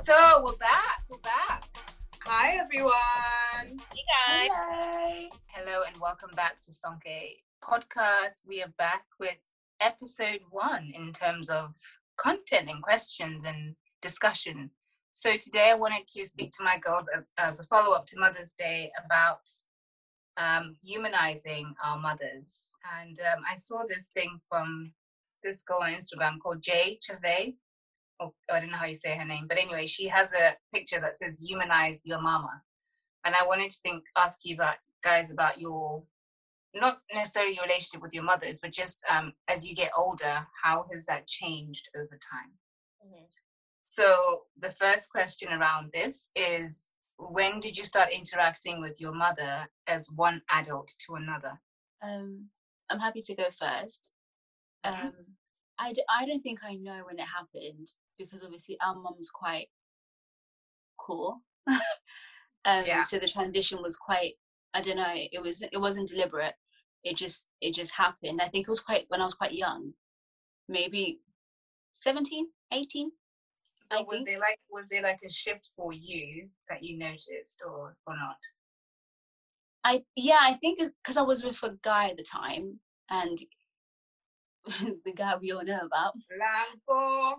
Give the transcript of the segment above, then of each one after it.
So we're back. Hi everyone. Hey guys. Hello. Hello and welcome back to Sonke Podcast. We are back with episode 1 in terms of content and questions and discussion. So today I wanted to speak to my girls as a follow-up to Mother's Day about humanizing our mothers. And I saw this thing from this girl on Instagram called Jay Chavez. Oh, I don't know how you say her name, but anyway, she has a picture that says "Humanize your mama," and I wanted to ask you guys about your, not necessarily your relationship with your mothers, but just as you get older, how has that changed over time? Mm-hmm. So the first question around this is, when did you start interacting with your mother as one adult to another? I'm happy to go first. Mm-hmm. I don't think I know when it happened, because obviously our mum's quite cool. So the transition was quite, I don't know, it wasn't deliberate. It just happened. I think it was when I was quite young, maybe 17, 18. But was there like a shift for you that you noticed or not? I think it's because I was with a guy at the time, and the guy we all know about. Blanco.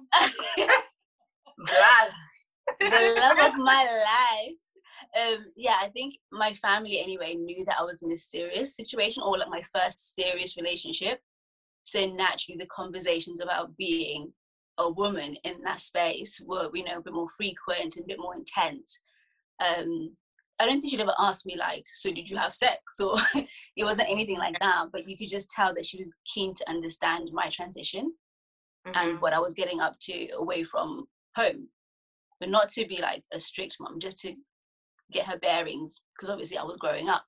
The love of my life. I think my family anyway knew that I was in a serious situation, or like my first serious relationship. So naturally the conversations about being a woman in that space were, a bit more frequent and a bit more intense. I don't think she'd ever asked me like, so did you have sex? Or it wasn't anything like that, but you could just tell that she was keen to understand my transition and what I was getting up to away from home. But not to be like a strict mom, just to get her bearings, because obviously I was growing up.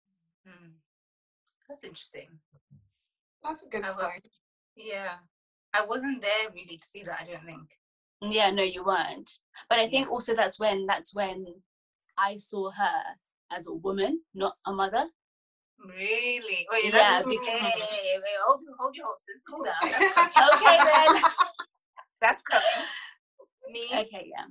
That's interesting. That's a good point. Yeah. I wasn't there really to see that, I don't think. Yeah, no, you weren't. But I think also that's when I saw her as a woman, not a mother. Really? Wait, yeah. Wait, hold your horses. Cool down. Okay then. That's coming. Me? Okay, yeah.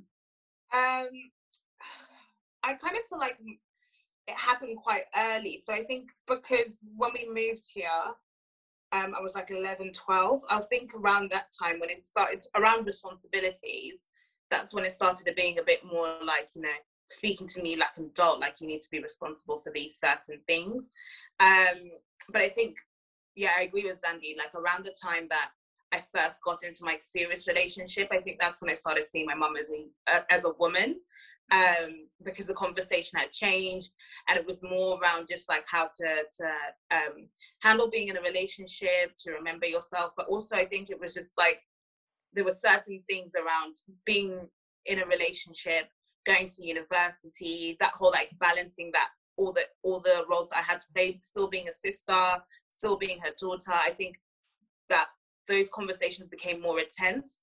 I kind of feel like it happened quite early. So I think because when we moved here, I was like 11, 12. I think around that time when it started, around responsibilities, that's when it started being a bit more like, speaking to me like an adult, like you need to be responsible for these certain things. But I think, I agree with Zandi, like around the time that I first got into my serious relationship, I think that's when I started seeing my mum as a woman, because the conversation had changed, and it was more around just like how to handle being in a relationship, to remember yourself. But also I think it was just like there were certain things around being in a relationship, going to university, that whole like balancing that all the roles that I had to play, still being a sister, still being her daughter. I think that those conversations became more intense,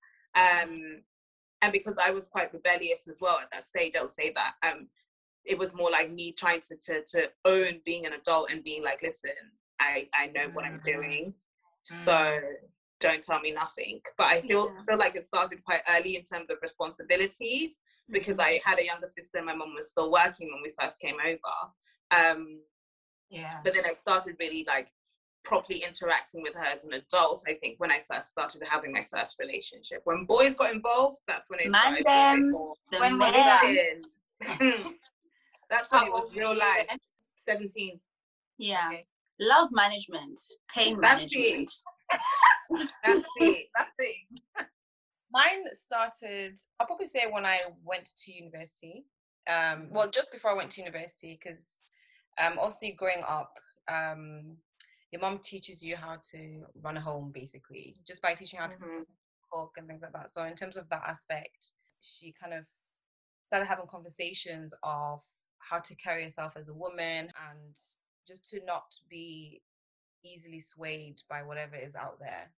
and because I was quite rebellious as well at that stage, I'll say that it was more like me trying to own being an adult and being like, listen, I know what I'm doing, so don't tell me nothing. But I feel like it started quite early in terms of responsibilities, because I had a younger sister. My mum was still working when we first came over. But then I started really like properly interacting with her as an adult, I think, when I first started having my first relationship. When boys got involved, that's when it started. When was that? That's when it was real life. 17. Yeah. Okay. Love management, pain management. That's it. Mine started, I'll probably say, when I went to university. Just before I went to university, because obviously growing up, your mom teaches you how to run a home, basically, just by teaching you how to cook and things like that. So in terms of that aspect, she kind of started having conversations of how to carry yourself as a woman, and just to not be easily swayed by whatever is out there,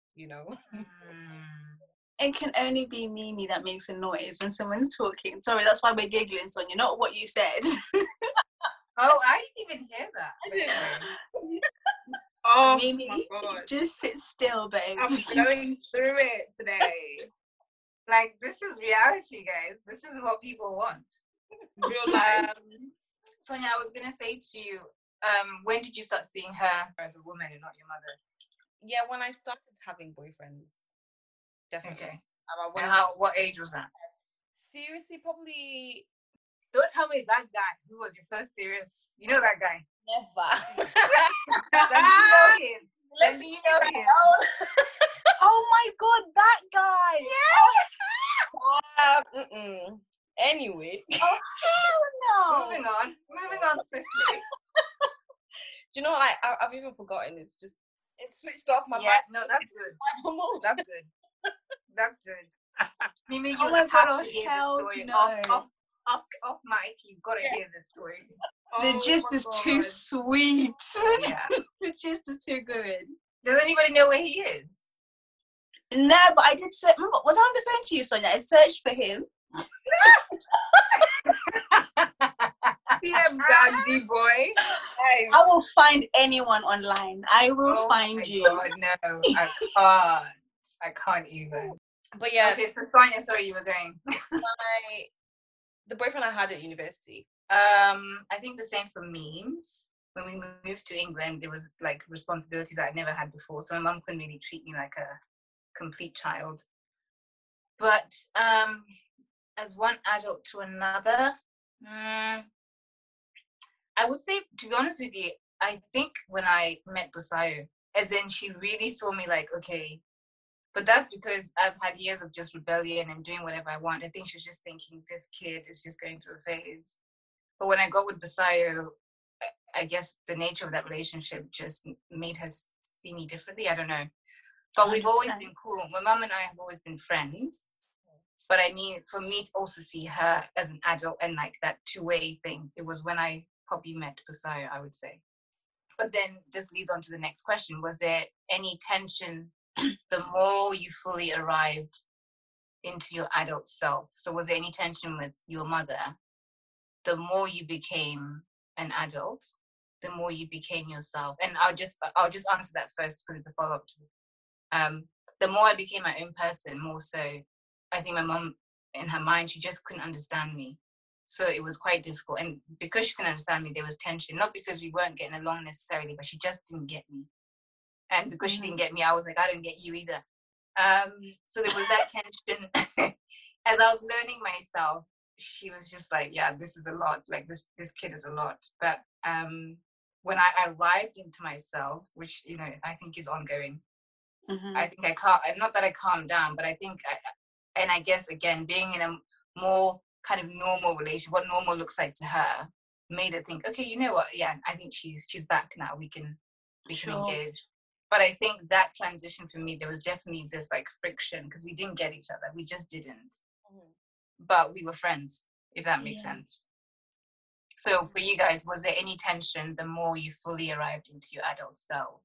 It can only be Mimi that makes a noise when someone's talking. Sorry, that's why we're giggling, Sonia, not what you said. Oh, I didn't even hear that. I didn't. Oh, Mimi, just sit still, babe. I'm going through it today. Like, this is reality, guys. This is what people want. Real life. Sonia, I was gonna say to you, when did you start seeing her as a woman and not your mother? Yeah, when I started having boyfriends, definitely. Okay. When And what age was that? seriously, probably Don't tell me it's that guy who was your first serious. You know that guy. never. Like, you know him. Like, Let's do you know him? Oh my god, that guy! Anyway, Oh hell no! Moving on swiftly. do you know I've even forgotten. It's switched off my Yeah, mind. no, that's good. That's good. That's good. Mimi, you Oh my have God, to hear this hell story. no. Off mic, you've got to hear this story. The Oh gist my is too God. sweet. Yeah. The gist is too good. Does anybody know where he is? No, but I did search. Remember, was I on the phone to you, Sonia? I searched for him. PM Gandhi boy. I will find anyone online. I will Oh find my you. God, no, I can't even. But yeah, Okay, so Sonia, sorry, you were going. the boyfriend I had at university. I think the same for memes. When we moved to England, there was like responsibilities that I never had before. So my mum couldn't really treat me like a complete child. But as one adult to another, I would say, to be honest with you, I think when I met Busayo, as in she really saw me like, okay, but that's because I've had years of just rebellion and doing whatever I want. I think she was just thinking this kid is just going through a phase. But when I got with Busayo, I guess the nature of that relationship just made her see me differently. I don't know. But we've always 100%. been cool. My mum and I have always been friends. But I mean, for me to also see her as an adult and like that two-way thing, it was when I probably met Busayo, I would say. But then this leads on to the next question. Was there any tension the more you fully arrived into your adult self? So was there any tension with your mother? The more you became an adult, the more you became yourself. And I'll just answer that first because it's a follow-up to the more I became my own person, more so I think my mom, in her mind, she just couldn't understand me. So it was quite difficult. And because she couldn't understand me, there was tension. Not because we weren't getting along necessarily, but she just didn't get me. And because she didn't get me, I was like, I don't get you either. So there was that tension. As I was learning myself, she was just like, yeah, this is a lot. Like this kid is a lot. But when I arrived into myself, which, you know, I think is ongoing, I think I can't, not that I calmed down, but I think, I guess, again, being in a more kind of normal relation, what normal looks like to her, made her think, okay, you know what? Yeah, I think she's back now. We can engage. But I think that transition for me, there was definitely this like friction because we didn't get each other. We just didn't. But we were friends, if that makes sense. So for you guys, was there any tension the more you fully arrived into your adult self?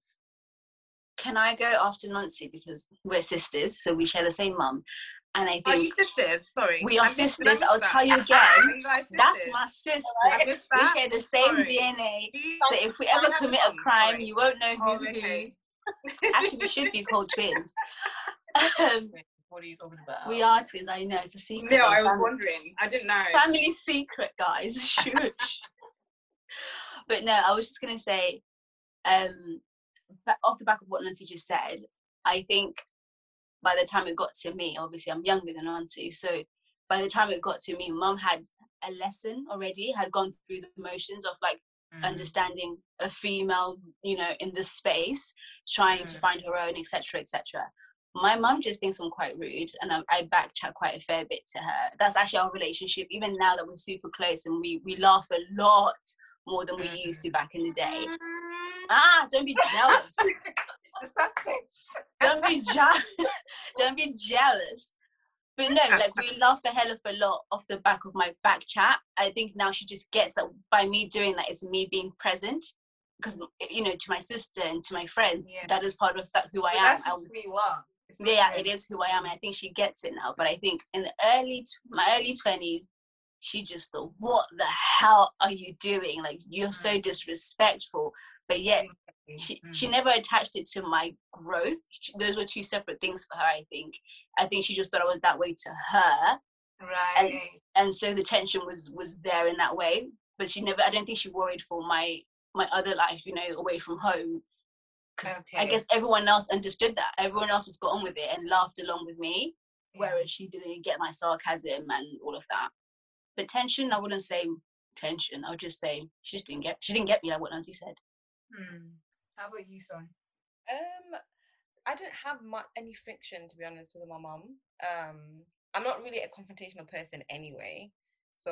Can I go after Nancy because we're sisters, so we share the same mum, and I think Are you sisters? Sorry, we are sisters. I'll tell you again. That's my sister. We share the same DNA. So if we ever commit a crime, you won't know who's who. Actually, we should be called twins. What are you talking about? We are twins. I know it's a secret. No, I was wondering. I didn't know. Family secret, guys. Shush. But no, I was just gonna say, off the back of what Nancy just said, I think by the time it got to me, obviously I'm younger than Nancy, so by the time it got to me, Mum had a lesson already, had gone through the motions of like understanding a female, you know, in this space, trying to find her own, etc., etc. My mum just thinks I'm quite rude, and I backchat quite a fair bit to her. That's actually our relationship, even now that we're super close, and we laugh a lot more than we used to back in the day. Don't be jealous. The suspects. Don't be jealous. But no, like we laugh a hell of a lot off the back of my back chat. I think now she just gets that by me doing that, it's me being present. Because, you know, to my sister and to my friends, that is part of that who I am. That's just who you are. Yeah, it is who I am. And I think she gets it now. But I think in the my early 20s, she just thought, what the hell are you doing? Like, you're so disrespectful. but yet she never attached it to my growth. Those were two separate things for her. I think she just thought I was that way to her, right? And so the tension was there in that way. But she never. I don't think she worried for my other life, you know, away from home. Because I guess everyone else understood that. Everyone else has got on with it and laughed along with me, whereas she didn't get my sarcasm and all of that. But tension, I wouldn't say tension. I would just say she didn't get me, like what Nancy said. How about you, Son? I didn't have any friction, to be honest, with my mum. I'm not really a confrontational person anyway. So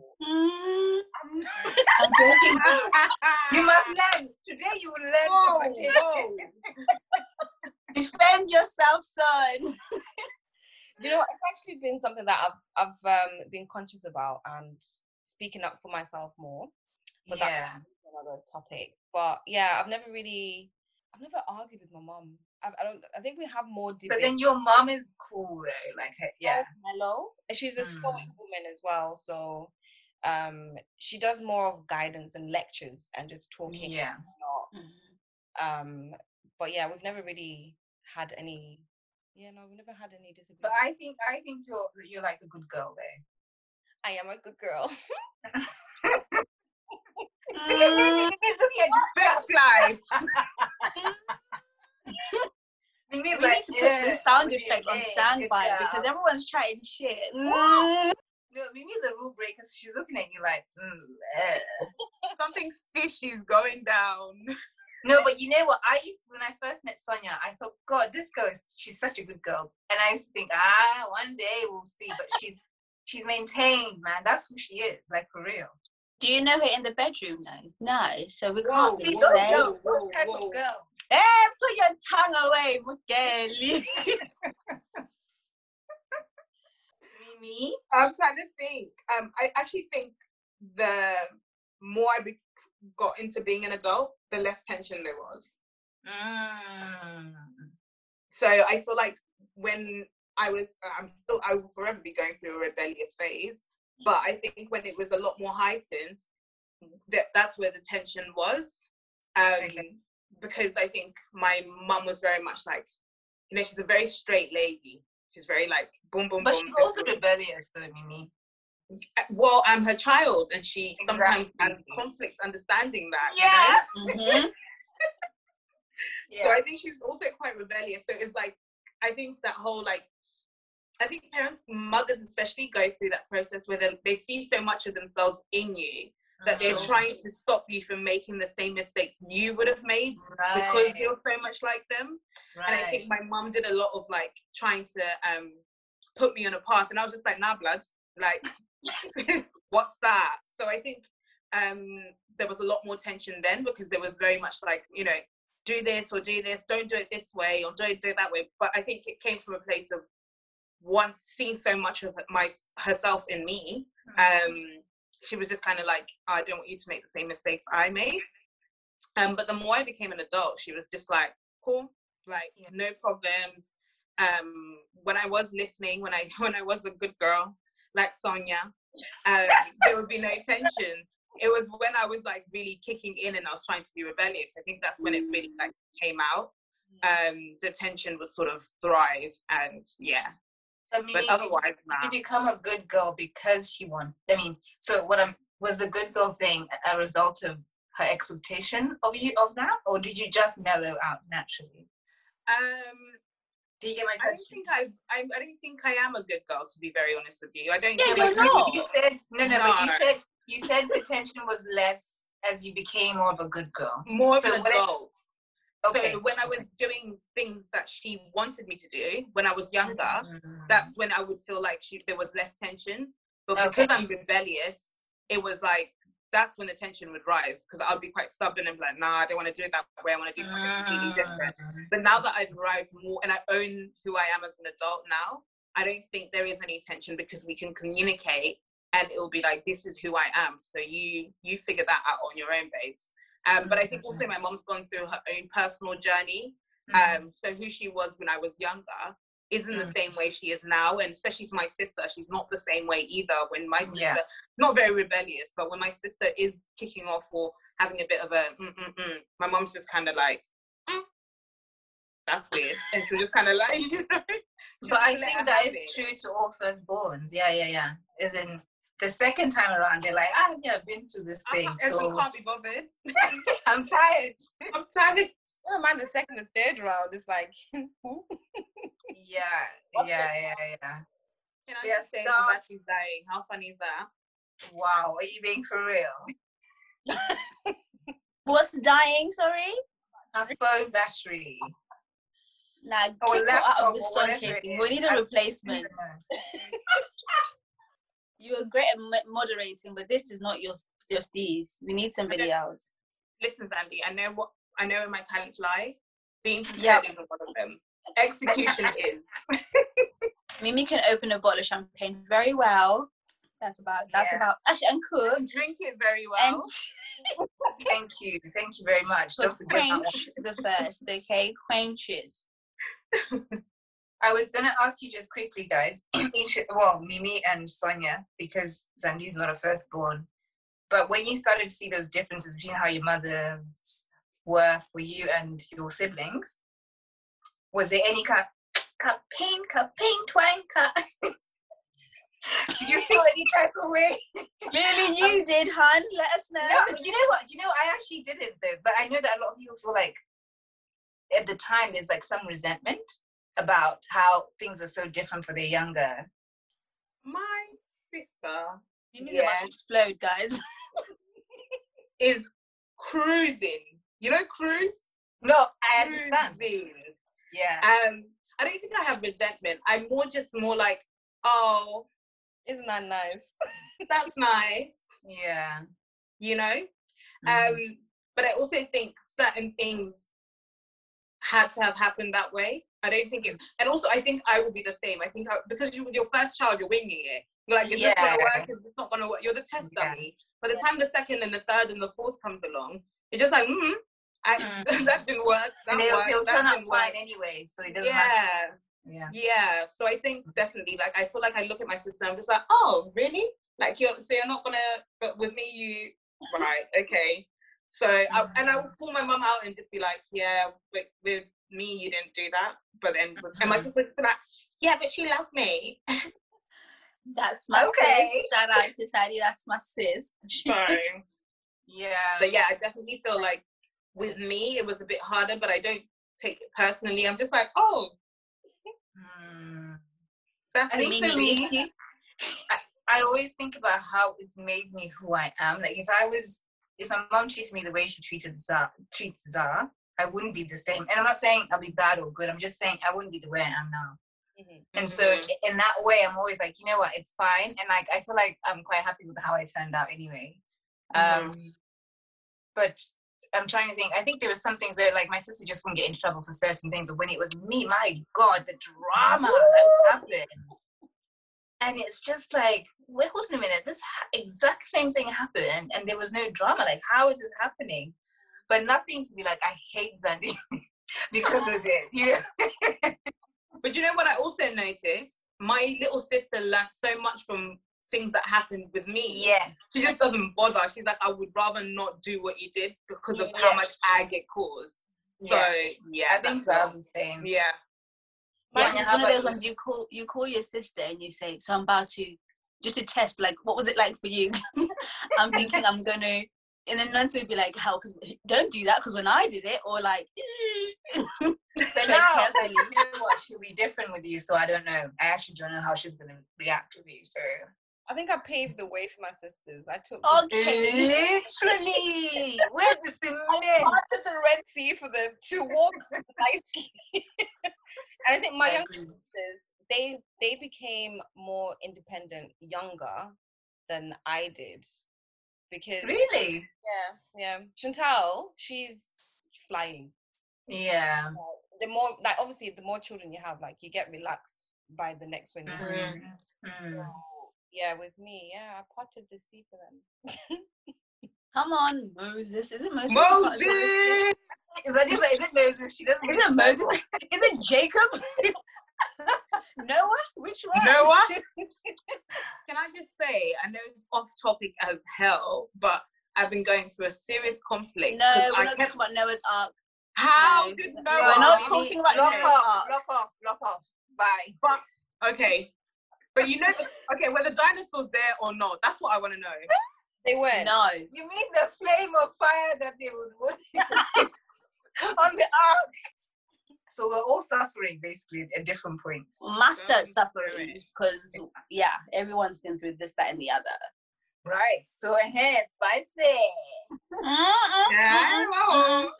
I'm joking. You must learn. Today you will learn confrontation. Defend yourself, son. You know, it's actually been something that I've been conscious about and speaking up for myself more. But that's another topic. But yeah, I've never argued with my mom. I think we have more debate. But then your mom is cool though, like mellow. She's a stoic woman as well, so she does more of guidance and lectures and just talking. Yeah. But yeah, we've never really had any. Yeah, no, we've never had any disagreements. But I think you're like a good girl there. I am a good girl. Looking at this butterfly. We need to put the sound effect on standby because everyone's chatting shit. No, Mimi's a rule breaker, so she's looking at you like, something fishy's going down. No, but you know what? When I first met Sonia, I thought, God, this girl she's such a good girl. And I used to think, one day we'll see. But she's maintained, man. That's who she is, like for real. Do you know her in the bedroom though? No, so we can't say. What type of girl? Hey, put your tongue away, Mugeli. Mimi? I'm trying to think. I actually think the more I got into being an adult, the less tension there was. So I feel like when I will forever be going through a rebellious phase. But I think when it was a lot more heightened, that's where the tension was. Because I think my mum was very much like, you know, she's a very straight lady. She's very like boom, boom, but boom. But she's also rebellious though, Mimi. Well, I'm her child, and she sometimes has conflicts understanding that. Yes. You know? So I think she's also quite rebellious. So it's like, I think that whole like, I think parents, mothers especially, go through that process where they see so much of themselves in you that they're trying to stop you from making the same mistakes you would have made because you're so much like them. And I think my mum did a lot of like trying to put me on a path, and I was just like, nah, blood, like, what's that? So I think there was a lot more tension then because there was very much like, you know, do this or do this, don't do it this way or don't do it that way. But I think it came from a place of seeing so much of herself in me. She was just kind of like, I don't want you to make the same mistakes I made. But the more I became an adult, she was just like, cool, like no problems. When I was listening, when I was a good girl like Sonia, there would be no tension. It was when I was like really kicking in and I was trying to be rebellious. I think that's when it really like came out. The tension would sort of thrive, and yeah. I mean, but otherwise, did you become a good girl because she wanted? I mean, so was the good girl thing a result of her expectation of that, or did you just mellow out naturally? Do you get my question? I don't think I am a good girl, to be very honest with you. I don't. Yeah, think you said no. But you said the tension was less as you became more of a good girl. More of an adult. Okay. So when I was doing things that she wanted me to do when I was younger, that's when I would feel like there was less tension. But because I'm rebellious, it was like, that's when the tension would rise, because I would be quite stubborn and be like, nah, I don't want to do it that way. I want to do something completely different. But now that I've arrived more and I own who I am as an adult now, I don't think there is any tension because we can communicate and it will be like, this is who I am. So you figure that out on your own, babes. But I think also my mom's gone through her own personal journey. So who she was when I was younger isn't the same way she is now. And especially to my sister, she's not the same way either. When my sister, not very rebellious, but when my sister is kicking off or having a bit of a my mom's just kind of like, that's weird, and she'll just kind of like, you know. But I think that is true to all firstborns. Yeah. As in, the second time around, they're like, I've never been to this thing, so I can't be bothered. I'm tired. I'm tired. I don't mind the second and third round. It's like, Yeah. Can I just say the battery's dying? How funny is that? Wow, are you being for real? What's dying? Sorry. Our phone battery. Nah, Or kick her out laptop of the or whatever socket. it is. We need a replacement. You were great at moderating, but this is not your steez. We need somebody else. Listen, Sandy, I know where my talents lie. Being prepared isn't one of them. Execution is. Mimi can open a bottle of champagne very well. That's about actually, and cook. And drink it very well. And Thank you very much. Don't forget that one. quench the thirst, okay? Quench it. I was gonna ask you just quickly, guys. Mimi and Sonia, because Zandy's not a firstborn. But when you started to see those differences between how your mothers were for you and your siblings, was there any pain, twang, Did you feel any type of way? Clearly you did, hun. Let us know. No, you know what? I actually didn't though. But I know that a lot of people feel like at the time there's like some resentment about how things are so different for their younger. My sister, Mimi's about to explode, guys. is cruising. You know, cruise? No, I understand. Cruising. Yeah. I don't think I have resentment. I'm more like, oh, isn't that nice? that's nice. Yeah. You know? But I also think certain things had to have happened that way. I don't think it, and also I think I will be the same. I think because you with your first child, you're winging it. You're like, is this gonna work? Is this not gonna work? You're the test dummy. By the time the second and the third and the fourth comes along, you're just like, that didn't work. They'll turn out fine anyway, so it doesn't matter. Yeah. So I think definitely, like, I feel like I look at my sister, I'm just like, oh, really? Like, you're not gonna, but with me, you, right? Okay. So and I will call my mum out and just be like, yeah, with me, you didn't do that. But then, and my sister would be like, yeah, but she loves me. That's my sis. Shout out to Taddy. That's my sis. So, yeah. But yeah, I definitely feel like with me, it was a bit harder, but I don't take it personally. I'm just like, oh, that's me. I always think about how it's made me who I am. Like if my mom treated me the way she treats Zara, I wouldn't be the same. And I'm not saying I'll be bad or good. I'm just saying I wouldn't be the way I am now. And so in that way, I'm always like, you know what, it's fine. And like, I feel like I'm quite happy with how I turned out anyway. But I'm trying to think, I think there was some things where like my sister just wouldn't get in trouble for certain things. But when it was me, my God, the drama that happened. And it's just like, wait, hold on a minute, this exact same thing happened and there was no drama. Like, how is this happening? But nothing to be like, I hate Zandy because of it, you know? But you know what I also noticed? My little sister learned so much from things that happened with me. Yes. She just doesn't bother. She's like, I would rather not do what you did because of how much I get caused. So, I think Zara's the same. Yeah. Yeah, it's one of those ones you call your sister and you say, so I'm about to, just to test, like, what was it like for you? I'm thinking I'm going to, and then Nancy would be like, how, because don't do that, because when I did it, or like, but now, you know what, she'll be different with you, so I don't know. I actually don't know how she's going to react with you, so. I think I paved the way for my sisters. I took literally. Where's the I parted the Red Sea for them to walk nicely. And I think my younger sisters, they became more independent younger than I did. Because really? Yeah. Chantal, she's flying. Yeah. The more, like, obviously, the more children you have, like, you get relaxed by the next one you have. So, yeah, with me, I parted the sea for them. Come on, Moses. Is it Moses? Moses! Is it Moses? She doesn't. Is it Moses? Is it Jacob? Noah? Which one? Noah? Can I just say, I know it's off topic as hell, but I've been going through a serious conflict. No, 'cause we're I not kept- talking about Noah's Ark. How No. did No, Noah? We're not Mimi, talking about block Noah's off, Ark. block off. Bye. But okay, but you know, were the dinosaurs there or not? That's what I want to know. They weren't. No. You mean the flame of fire that they would put on the ark? So we're all suffering basically at different points. Mastered suffering because everyone's been through this, that, and the other. Right. So spicy. Yeah. Oh.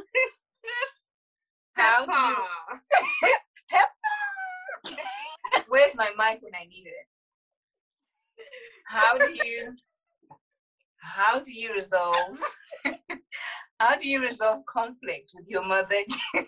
How do you Pepper. Where's my mic when I need it? How do you resolve conflict with your mother?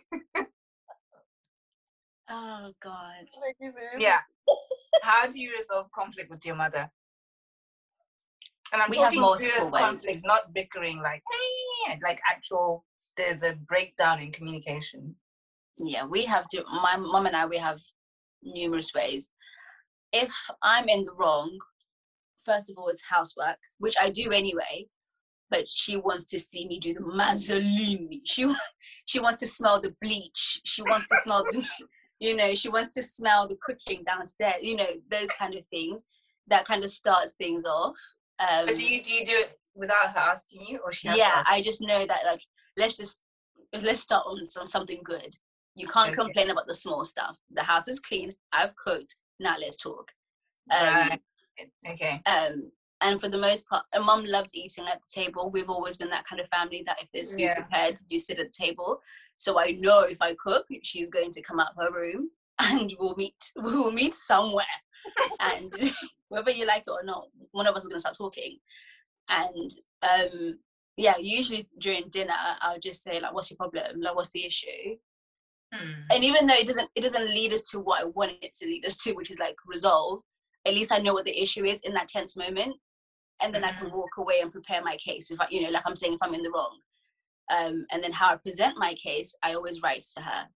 Oh God. Yeah. How do you resolve conflict with your mother? And I'm We have talking multiple serious ways. conflict, not bickering like actual, there's a breakdown in communication. Yeah, we have my mom and I, we have numerous ways. If I'm in the wrong, first of all, it's housework, which I do anyway, but she wants to see me do the mazzolini. She wants to smell the bleach. She wants to smell the, she wants to smell the cooking downstairs, those kind of things. That kind of starts things off. But do you do it without her asking you, or she has to ask? I just know that, like, let's start on something good. You can't complain about the small stuff. The house is clean. I've cooked. Now let's talk. Right. Okay. And for the most part, mum loves eating at the table. We've always been that kind of family that if there's food prepared, you sit at the table. So I know if I cook, she's going to come out of her room and we'll meet somewhere. And whether you like it or not, one of us is going to start talking. And usually during dinner, I'll just say, like, what's your problem? Like, what's the issue? And even though it doesn't lead us to what I want it to lead us to, which is like resolve, at least I know what the issue is in that tense moment, and then I can walk away and prepare my case. If I, like I'm saying, if I'm in the wrong, and then how I present my case, I always write to her.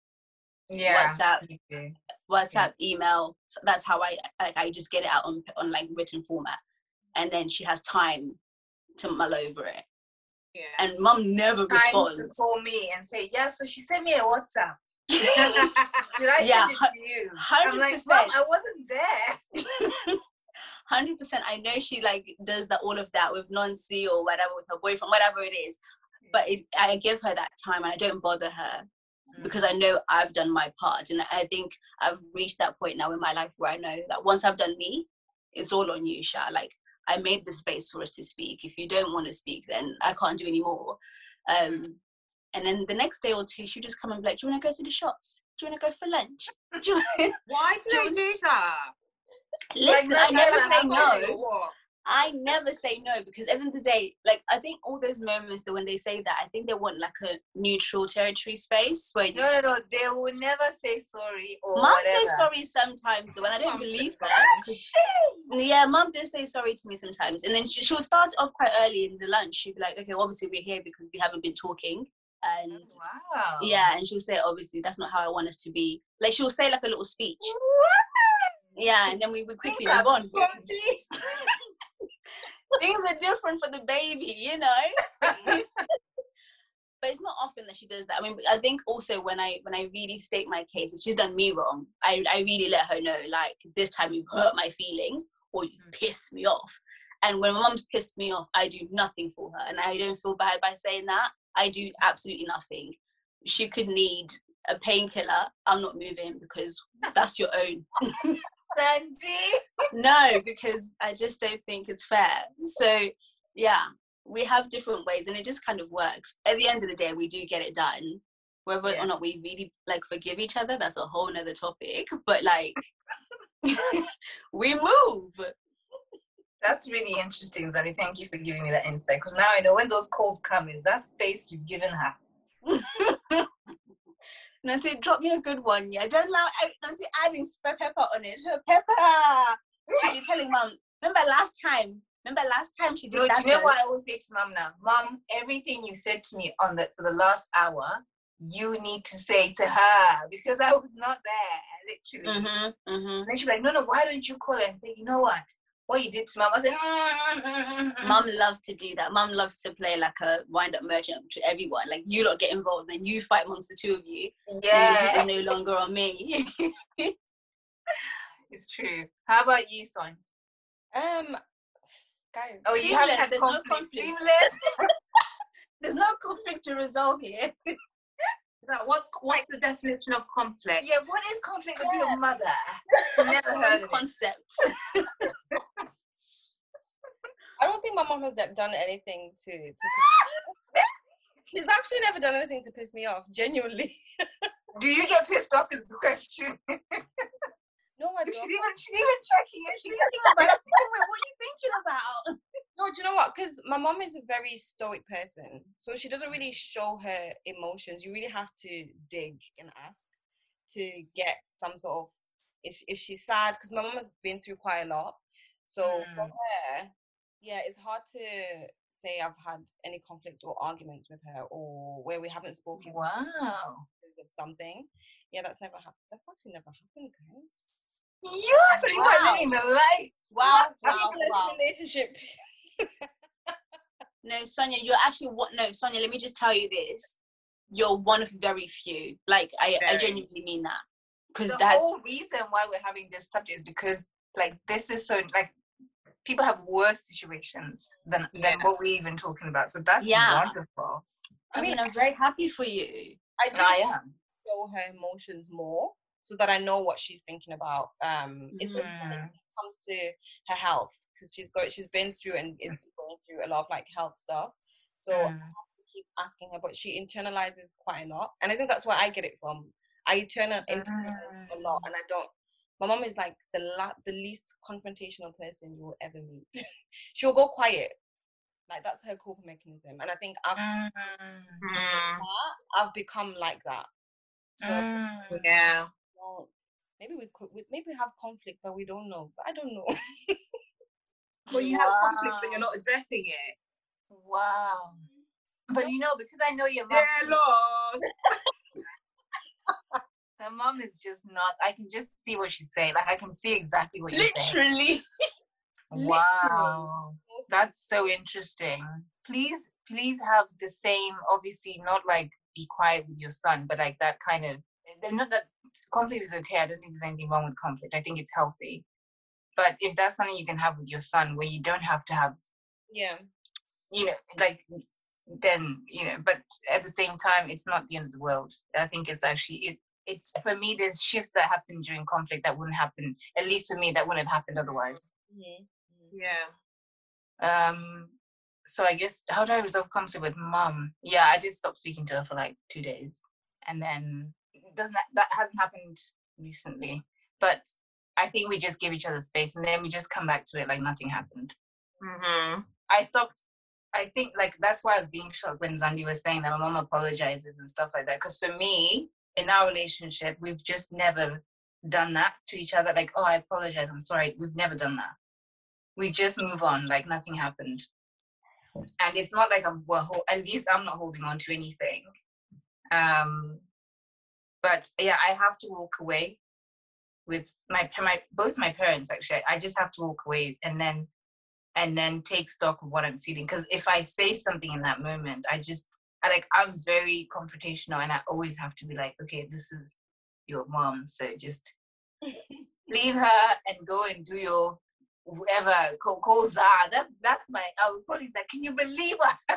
WhatsApp, email. So that's how I just get it out on like written format, and then she has time to mull over it. Yeah. And mum never responds. To call me and say, so she sent me a WhatsApp. Did I send it to you? 100%. I'm like, Mom, I wasn't there. 100%. I know she like does all of that with Nancy or whatever, with her boyfriend, whatever it is. But I give her that time and I don't bother her because I know I've done my part. And I think I've reached that point now in my life where I know that once I've done me, it's all on you, Sha. Like, I made the space for us to speak. If you don't want to speak, then I can't do any more. And then the next day or two, she'll just come and be like, do you want to go to the shops? Do you want to go for lunch? Why do they do that? Listen, like, I never say no. I never say no because at the end of the day, like, I think all those moments that when they say that, I think they want like a neutral territory space where you... No, they will never say sorry or Mum whatever. says sorry sometimes though, and I don't believe her. Yeah, Mum did say sorry to me sometimes, and then she'll start off quite early in the lunch. She'll be like, okay, well, obviously we're here because we haven't been talking. And wow. Yeah, and she'll say, obviously that's not how I want us to be. Like, she'll say like a little speech. Yeah, and then we would quickly move on. Things are different for the baby, But it's not often that she does that. I mean, I think also when I really state my case, if she's done me wrong, I really let her know, like, this time you've hurt my feelings or you've pissed me off. And when my mum's pissed me off, I do nothing for her. And I don't feel bad by saying that. I do absolutely nothing. She could need a painkiller. I'm not moving because that's your own. Brandy? No, because I just don't think it's fair. So, yeah, we have different ways and it just kind of works. At the end of the day, we do get it done. Whether or not we really, like, forgive each other, that's a whole nother topic. But, like, we move. That's really interesting, Zali. Thank you for giving me that insight. Because now I know when those calls come, is that space you've given her. Nancy, drop me a good one, yeah? Don't allow Nancy adding pepper on it. Pepper! You're telling Mum, remember last time she did that? Do you know what I always say to Mum now? Mum, everything you said to me for the last hour, you need to say to her because I was not there, literally. And then she'll be like, no, why don't you call her and say, you know what? what you did to mum. I said, Mum loves to do that. Mum loves to play like a wind-up merchant to everyone. Like, you don't get involved, then you fight amongst the two of you. yeah, And you're no longer on me. it's true. How about you, Son? Guys. Oh, you haven't had There's conflict. no conflict. Seamless. There's no conflict to resolve here. What's the definition of conflict? Yeah, what is conflict with your mother? Never heard of it. Concept. I don't think my mom has done anything to she's actually never done anything to piss me off, genuinely. Do you get pissed off is the question. No, I She's don't. even checking if she Thinking about, I was thinking, wait, what are you thinking about? No, do you know what? Because my mom is a very stoic person, so she doesn't really show her emotions. You really have to dig and ask to get some sort of if she's sad. Because my mom has been through quite a lot, so for her, yeah, it's hard to say I've had any conflict or arguments with her, or where we haven't spoken. Wow. Because of something. Yeah, that's never happened. That's actually never happened, guys. You actually quite living the life. Wow, I'm wow, in this wow. relationship. No, Sonia, you're actually Sonia, let me just tell you this. You're one of very few. Like, I genuinely mean that. Because The that's whole reason why we're having this subject is because, like, this is so, like, people have worse situations than what we're even talking about. So that's wonderful. I mean, I'm very happy for you. I do I am. show her emotions more so that I know what she's thinking about. Especially when it comes to her health, because she's been through and is still going through a lot of like health stuff. So I have to keep asking her, but she internalizes quite a lot, and I think that's where I get it from. I internalize a lot, and I don't. My mom is like the least confrontational person you will ever meet. She will go quiet. Like, that's her coping mechanism, and I think after that, I've become like that. So Yeah. well, maybe maybe we have conflict, but we don't know. But I don't know. Well, you have conflict, but you're not addressing it. Wow. But you know, because I know your mom, her mom is just not. I can just see what she's saying. Like, I can see exactly what you're saying. Literally. Wow, that's so interesting. Please have the same. Obviously, not like be quiet with your son, but like that kind of. They're not that conflict is okay. I don't think there's anything wrong with conflict. I think it's healthy. But if that's something you can have with your son, where you don't have to have, you know, like, then, you know, but at the same time, it's not the end of the world. I think it's actually it for me. There's shifts that happen during conflict that wouldn't happen. At least for me, that wouldn't have happened otherwise. Yeah. So I guess, how do I resolve conflict with mom? Yeah, I just stopped speaking to her for like 2 days, and then that hasn't happened recently. But I think we just give each other space, and then we just come back to it like nothing happened. I stopped. I think like that's why I was being shocked when Zandi was saying that my mom apologizes and stuff like that. Because for me, in our relationship, we've just never done that to each other. Like, oh, I apologize, I'm sorry. We've never done that. We just move on like nothing happened. And it's not like at least I'm not holding on to anything. But yeah, I have to walk away with both my parents. Actually, I just have to walk away and then take stock of what I'm feeling. Because if I say something in that moment, I'm very confrontational, and I always have to be like, okay, this is your mom, so just leave her and go and do your whoever. Call Zah. That's my. I would call it that. Can you believe her?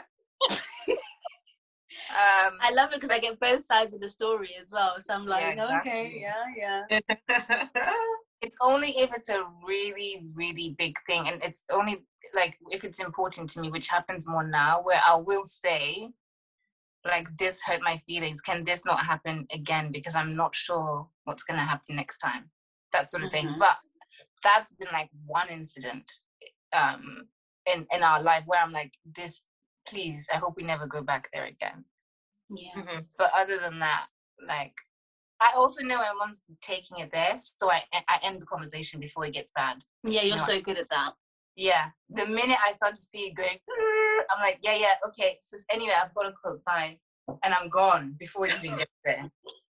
I love it because I get both sides of the story as well. So I'm like, exactly. Okay, yeah. It's only if it's a really, really big thing, and it's only like if it's important to me, which happens more now, where I will say, like, this hurt my feelings. Can this not happen again? Because I'm not sure what's gonna happen next time. That sort of thing. But that's been like one incident in our life where I'm like, this, please, I hope we never go back there again. Yeah. But other than that, like, I also know my mom's taking it there, so I end the conversation before it gets bad. Yeah, you're so good at that. Yeah, the minute I start to see it going, I'm like, yeah, okay. So anyway, I've got to cook, bye, and I'm gone before it even gets there.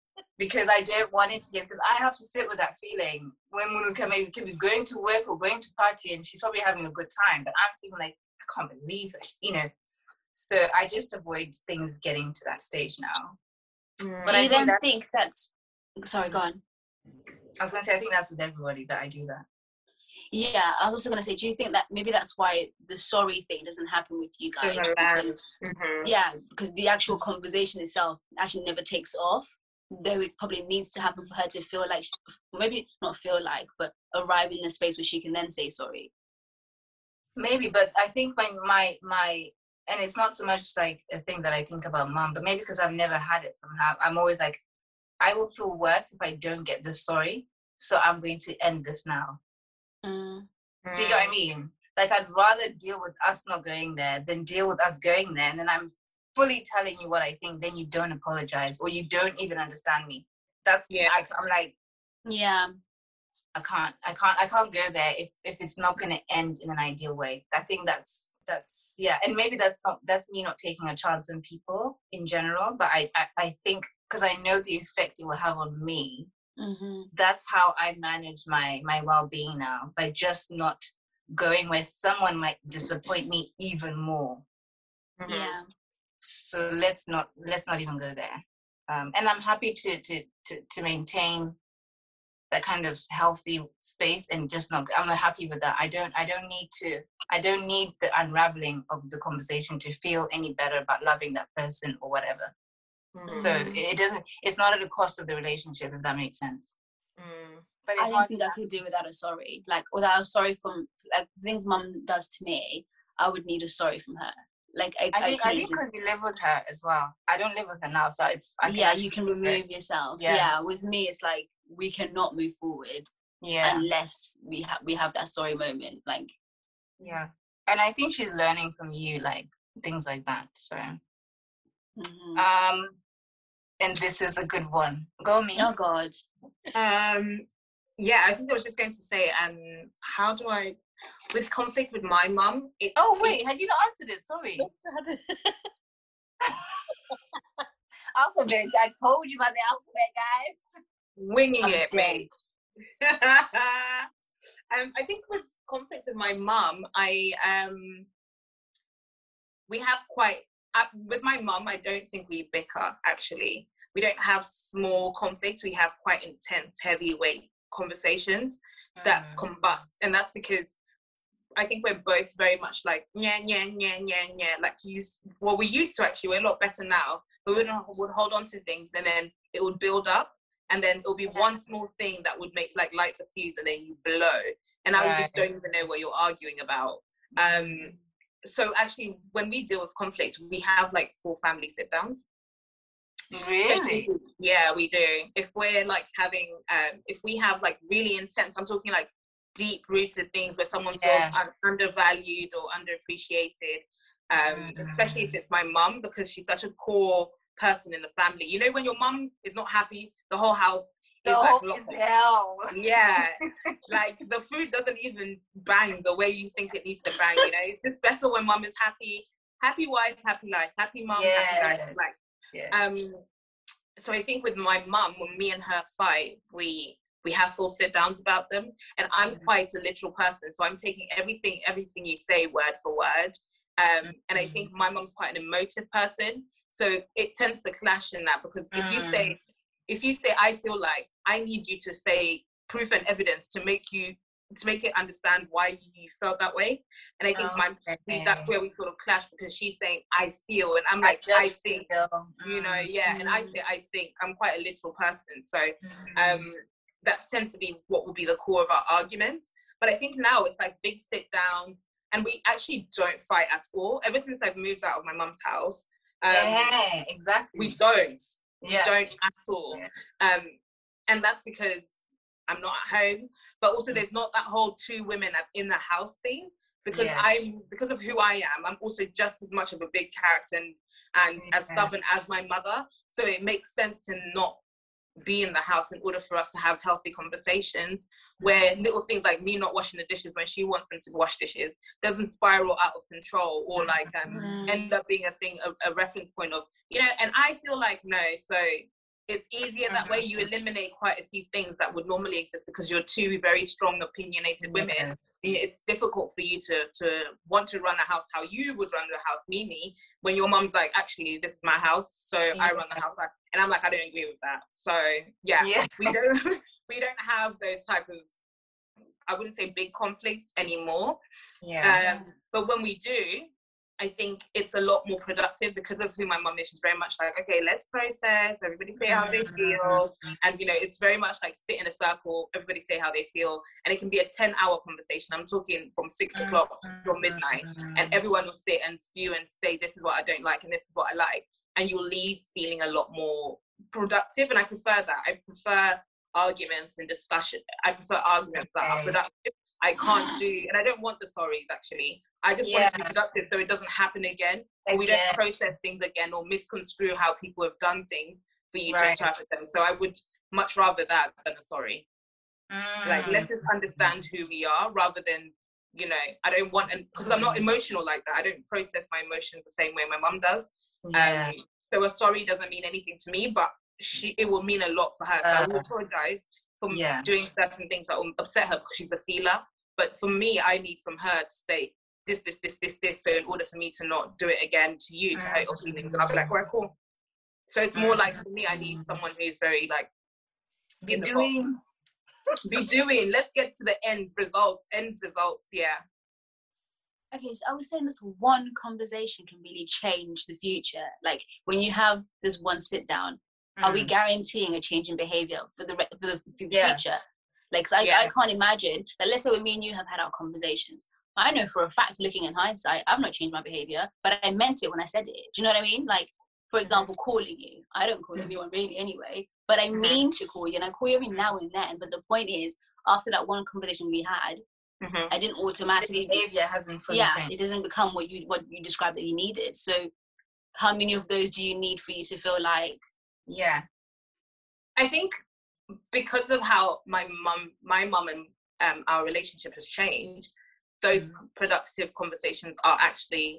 because I don't want it to get, because I have to sit with that feeling when Munuka maybe could be going to work or going to party and she's probably having a good time, but I'm feeling like, I can't believe that, so I just avoid things getting to that stage now. Mm. But do you then think that's, sorry, go on. I was going to say, I think that's with everybody that I do that. Yeah, I was also going to say, do you think that maybe that's why the sorry thing doesn't happen with you guys? Because, because the actual conversation itself actually never takes off. Though it probably needs to happen for her to feel like, maybe not feel like, but arrive in a space where she can then say sorry. Maybe, but I think when my and it's not so much like a thing that I think about mom, but maybe because I've never had it from her, I'm always like, I will feel worse if I don't get this sorry, so I'm going to end this now. Do you know what I mean? Like, I'd rather deal with us not going there than deal with us going there, and then I'm fully telling you what I think, then you don't apologize or you don't even understand me. That's I'm like, I can't go there if it's not going to end in an ideal way. I think that's and maybe that's me not taking a chance on people in general, but I think because I know the effect it will have on me, that's how I manage my well-being now, by just not going where someone might disappoint me even more. So let's not even go there. And I'm happy to maintain that kind of healthy space and just not. I'm not happy with that. I don't need the unraveling of the conversation to feel any better about loving that person or whatever. So it's not at the cost of the relationship, if that makes sense. But I don't think I could do without a sorry. Like, without a sorry from, like, things mum does to me, I would need a sorry from her. Like, I think because you live with her as well. I don't live with her now, so it's you can remove yourself. Yeah, with me it's like we cannot move forward unless we have that sorry moment. Like, and I think she's learning from you, like things like that. So and this is a good one. Go me. Oh God. Yeah, I think I was just going to say, how do I, with conflict with my mum? Had you not answered it? Sorry. Alphabet. I told you about the alphabet, guys. Winging it, mate. I think with conflict with my mum, we have quite. With my mum, I don't think we bicker. Actually, we don't have small conflicts. We have quite intense, heavyweight conversations that combust, and that's because I think we're both very much like yeah, like we used to. Actually, we're a lot better now, but we would hold on to things and then it would build up, and then it'll be one small thing that would make light the fuse, and then you blow, and I just don't even know what you're arguing about. So actually, when we deal with conflict, we have like 4 family sit downs. Really? So, yeah, we do. If we're like having, if we have like really intense, I'm talking like deep rooted things where someone feels undervalued or underappreciated, especially if it's my mum, because she's such a core person in the family. You know, when your mum is not happy, the whole house is like hell. Yeah, like the food doesn't even bang the way you think it needs to bang. You know, it's just better when mum is happy. Happy wife, happy life. Happy mum, happy life. Like, so I think with my mum, when me and her fight, we have full sit downs about them, and I'm quite a literal person, so I'm taking everything you say word for word. And I think my mum's quite an emotive person, so it tends to clash in that, because if you say I feel like, I need you to say proof and evidence to make it understand why you felt that way. And I think that's where we sort of clash, because she's saying I feel, and I'm like I think, you know, and I say I think. I'm quite a literal person, so that tends to be what will be the core of our arguments. But I think now it's like big sit downs, and we actually don't fight at all. Ever since I've moved out of my mum's house, exactly, we don't at all. And that's because I'm not at home, but also there's not that whole 2 women in the house thing, because because of who I am, I'm also just as much of a big character and as stubborn as my mother. So it makes sense to not be in the house in order for us to have healthy conversations, where little things like me not washing the dishes when she wants them to wash dishes doesn't spiral out of control, or like end up being a reference point of, you know. And I feel like no, so It's easier that way. You eliminate quite a few things that would normally exist because you're two very strong, opinionated women. Yes. It's difficult for you to want to run a house how you would run the house, Mimi, when your mom's like, actually, this is my house, so I run the house. And I'm like, I don't agree with that. So yeah. we don't have those type of, I wouldn't say big conflicts anymore. But when we do, I think it's a lot more productive because of who my mum is. She's very much like, okay, let's process, everybody say how they feel. And, you know, it's very much like sit in a circle, everybody say how they feel. And it can be a 10-hour conversation. I'm talking from 6 o'clock till midnight. And everyone will sit and spew and say, this is what I don't like and this is what I like. And you'll leave feeling a lot more productive. And I prefer that. I prefer arguments and discussion. I prefer arguments that are productive. I can't do, and I don't want the sorries actually. I just want it to be productive so it doesn't happen again. Or we don't process things again or misconstrue how people have done things for you to interpret them. So I would much rather that than a sorry. Like, let's just understand who we are rather than, you know, I don't want, because I'm not emotional like that. I don't process my emotions the same way my mum does. So a sorry doesn't mean anything to me, but it will mean a lot for her. So I will apologize for doing certain things that will upset her because she's a feeler. But for me, I need from her to say this. So in order for me to not do it again to you, to hurt your feelings. And I'll be like, all right, cool. So it's more like, for me, I need someone who's very like, be doing. Let's get to the end results. Yeah. Okay, so I was saying this one conversation can really change the future. Like, when you have this one sit down, are we guaranteeing a change in behavior for the future? Like, I can't imagine that. Let's say when me and you have had our conversations, I know for a fact, looking in hindsight, I've not changed my behavior, but I meant it when I said it. Do you know what I mean? Like, for example, calling you. I don't call anyone really anyway, but I mean to call you, and I call you every now and then. But the point is, after that one conversation we had, I didn't automatically. The behavior hasn't fully changed. It doesn't become what you described that you needed. So, how many of those do you need for you to feel like? Yeah, I think because of how my mum and our relationship has changed, those productive conversations are actually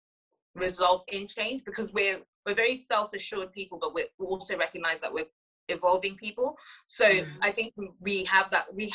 result in change, because we're very self-assured people, but we also recognize that we're evolving people. So I think we have me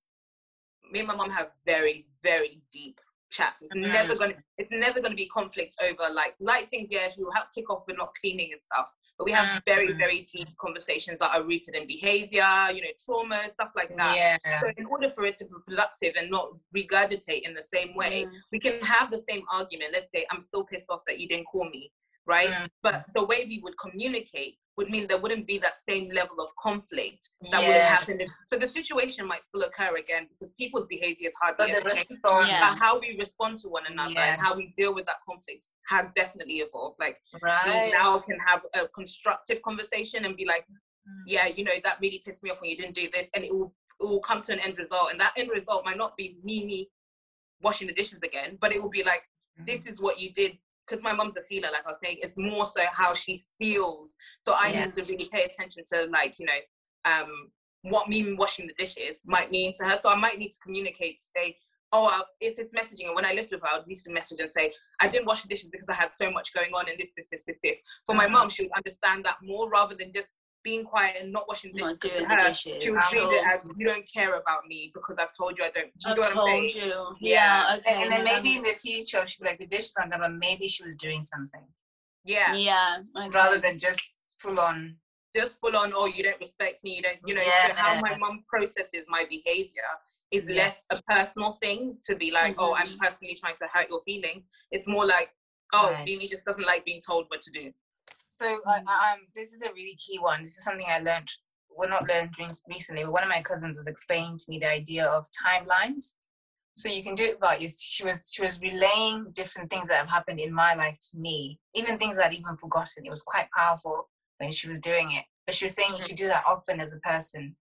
and my mum have very, very deep chats. It's never gonna be conflict over like things. Yeah, we'll have kick off with not cleaning and stuff, but we have very, very deep conversations that are rooted in behavior, you know, trauma, stuff like that. So in order for it to be productive and not regurgitate in the same way, we can have the same argument. Let's say I'm still pissed off that you didn't call me, right? But the way we would communicate would mean there wouldn't be that same level of conflict that would have happened. So the situation might still occur again because people's behavior is hardly ever changed. But how we respond to one another and how we deal with that conflict has definitely evolved. Like, we now can have a constructive conversation and be like, yeah, you know, that really pissed me off when you didn't do this, and it will come to an end result. And that end result might not be me washing the dishes again, but it will be like, this is what you did. Because my mum's a feeler, like I was saying, it's more so how she feels. So I need to really pay attention to, like, you know, what me washing the dishes might mean to her. So I might need to communicate to say, if it's messaging, and when I lived with her, I would used to message and say, I didn't wash the dishes because I had so much going on and this. For my mum, she would understand that more rather than just being quiet and not washing the dishes. She would treat it as, you don't care about me because I've told you I don't. Do you know what I'm saying? Yeah. Okay. And then maybe in the future she'll be like, the dishes aren't done, but maybe she was doing something. Yeah. Okay. Rather than just full on, oh, you don't respect me, you don't, you know. So how my mum processes my behavior is less a personal thing to be like, oh, I'm personally trying to hurt your feelings. It's more like, Mimi just doesn't like being told what to do. So this is a really key one. This is something I learned. Well, not learned recently, but one of my cousins was explaining to me the idea of timelines. So you can do it about she was relaying different things that have happened in my life to me, even things I'd even forgotten. It was quite powerful when she was doing it. But she was saying you should do that often as a person,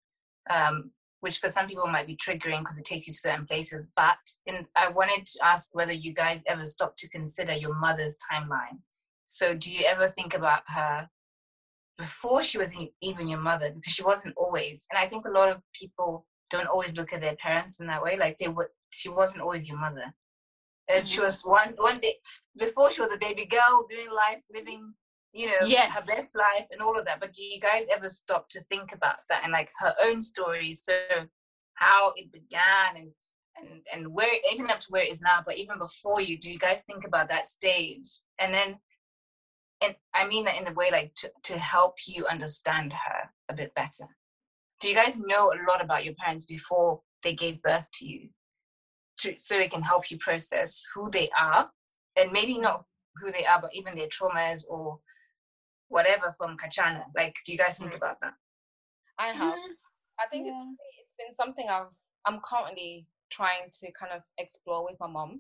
which for some people might be triggering because it takes you to certain places. But I wanted to ask whether you guys ever stopped to consider your mother's timeline. So do you ever think about her before she was even your mother? Because she wasn't always. And I think a lot of people don't always look at their parents in that way. Like she wasn't always your mother. And she was one day, before she was a baby girl, doing life, living you know, her Yes. best life and all of that. But do you guys ever stop to think about that and like her own story? So how it began and where, even up to where it is now, but even before you, do you guys think about that stage? And then, and I mean that in the way like to help you understand her a bit better. Do you guys know a lot about your parents before they gave birth to you, so it can help you process who they are, and maybe not who they are, but even their traumas or whatever from Kachana? Like, do you guys think about that? I have. I think Yeah. it's been something I'm currently trying to kind of explore with my mom,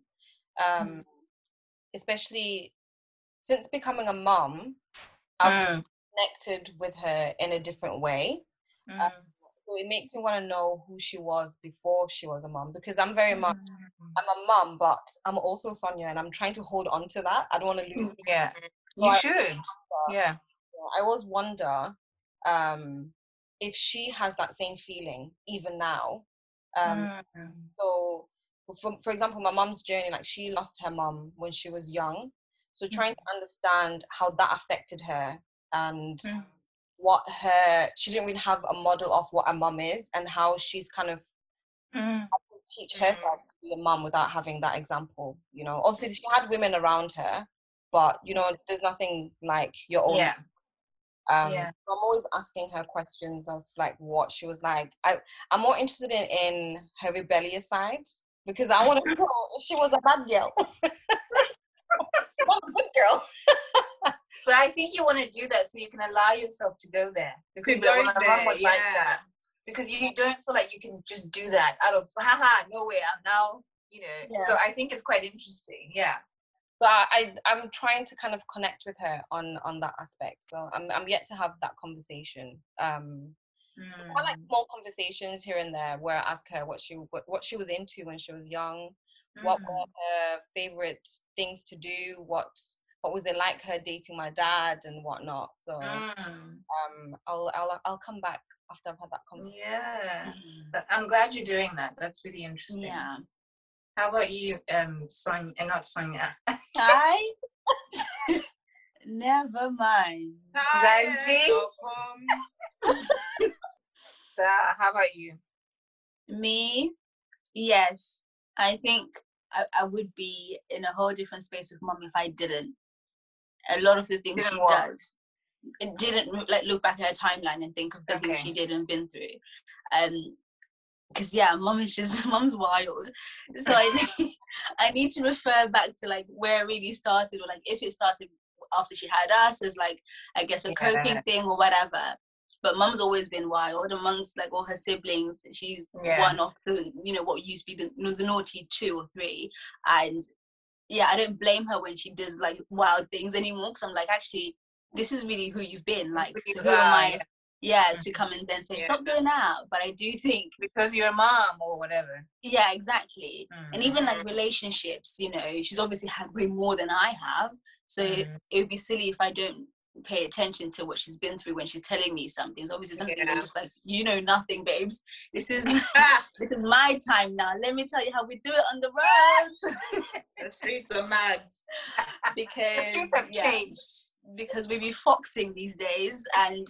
especially since becoming a mom. I've connected with her in a different way. So it makes me want to know who she was before she was a mom, because I'm very much, I'm a mom, but I'm also Sonia, and I'm trying to hold on to that. I don't want to lose. Yeah, So you should. Yeah. I always wonder if she has that same feeling even now. So, for example, my mom's journey, like she lost her mom when she was young. So trying to understand how that affected her and she didn't really have a model of what a mom is, and how she's kind of had to teach herself to be a mom without having that example. You know, obviously she had women around her, but you know, there's nothing like your own. Yeah. I'm always asking her questions of like what she was like. I'm more interested in her rebellious side, because I want to know if she was a bad girl. Not a good girl. But I think you want to do that so you can allow yourself to go there. Because go my there, mom was like that. Because you don't feel like you can just do that out of nowhere. I'm now, you know. So I think it's quite interesting. Yeah. So I'm trying to kind of connect with her on that aspect. So I'm yet to have that conversation. I like small conversations here and there where I ask her what she was into when she was young, what were her favorite things to do, what was it like her dating my dad and whatnot. So I'll come back after I've had that conversation. Yeah, I'm glad you're doing that. That's really interesting. Yeah. How about you, Sonia? Not Sonia. I never mind. Zandy. How about you? Me, yes. I think I would be in a whole different space with mom if I didn't. A lot of the things she does, it didn't like look back at her timeline and think of the things she did and been through. Because mom's wild. So I need to refer back to like where it really started, or like if it started after she had us as like, I guess, a coping thing or whatever. But mom's always been wild amongst like all her siblings. She's one of the, you know, what used to be the naughty 2 or 3. And yeah, I don't blame her when she does like wild things anymore, because I'm like, actually, this is really who you've been. Like, so who am I? To come and then say, stop doing that. But I do think because you're a mom or whatever. Yeah, exactly. And even like relationships, you know, she's obviously had way more than I have. So it would be silly if I don't pay attention to what she's been through when she's telling me something. So obviously some things I'm just like, you know nothing, babes. This is this is my time now. Let me tell you how we do it on the roads. The streets are mad. Because the streets have changed. Because we be foxing these days, and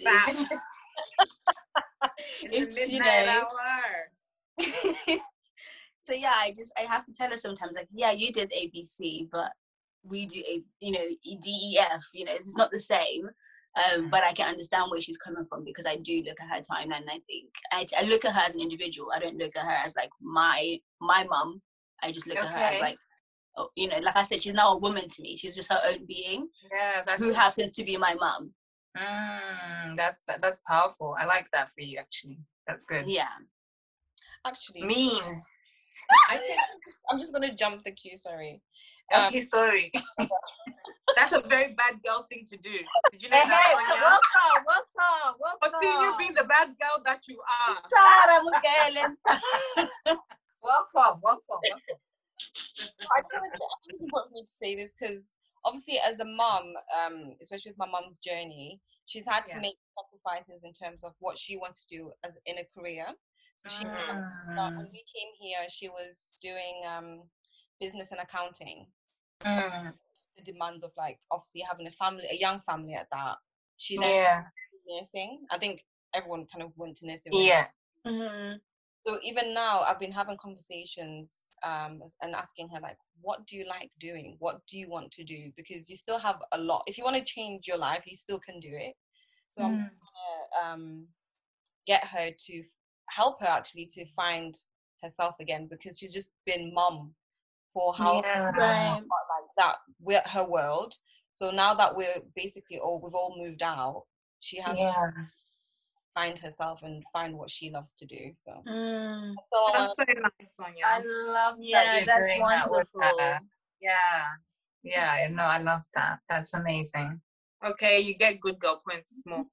it's the midnight hour. So yeah, I have to tell her sometimes, like, yeah, you did ABC, but we do DEF. You know, it's not the same. But I can understand where she's coming from, because I do look at her timeline and I think I look at her as an individual. I don't look at her as like my mum. I just look at her as like, oh, you know, like I said, she's now a woman to me. She's just her own being. Yeah, who happens to be my mum. That's powerful. I like that for you, actually. That's good. Yeah. Actually, memes. I think I'm just gonna jump the queue. Sorry. Okay, sorry. That's a very bad girl thing to do. Did you know that? Welcome. Continue being the bad girl that you are. Welcome. I think it's important for me to say this, because obviously as a mom, especially with my mom's journey, she's had to make sacrifices in terms of what she wants to do as in a career. So she when we came here, she was doing business and accounting. the demands of like obviously having a young family at that. She then Yeah. nursing. I think everyone kind of went to nursing. Yeah. Mm-hmm. So even now, I've been having conversations and asking her like, what do you like doing? What do you want to do? Because you still have a lot. If you want to change your life, you still can do it. So I'm trying to get her to help her actually to find herself again, because she's just been mum for how Right. like that we're her world. So now that we've all moved out, she has to find herself and find what she loves to do. So that's all I That's so nice, Sonia. I love that Yeah, you're that's doing that with wonderful. her. Yeah, no, I love that. That's amazing. Okay, you get good girl points small.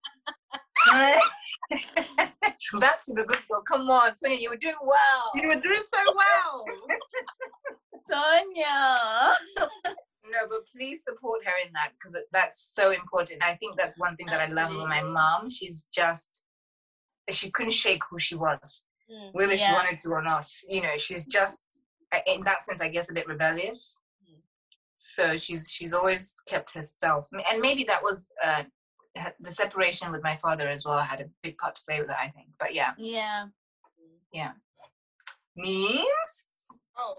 Back to the good girl. Come on, Sonia, you were doing well. You were doing so well. Sonia. No, but please support her in that, because that's so important. I think that's one thing that I love about my mom. She couldn't shake who she was, whether she wanted to or not. You know, she's just, in that sense, I guess, a bit rebellious. So she's always kept herself. And maybe that was the separation with my father as well had a big part to play with it, I think. But yeah. Memes? Oh,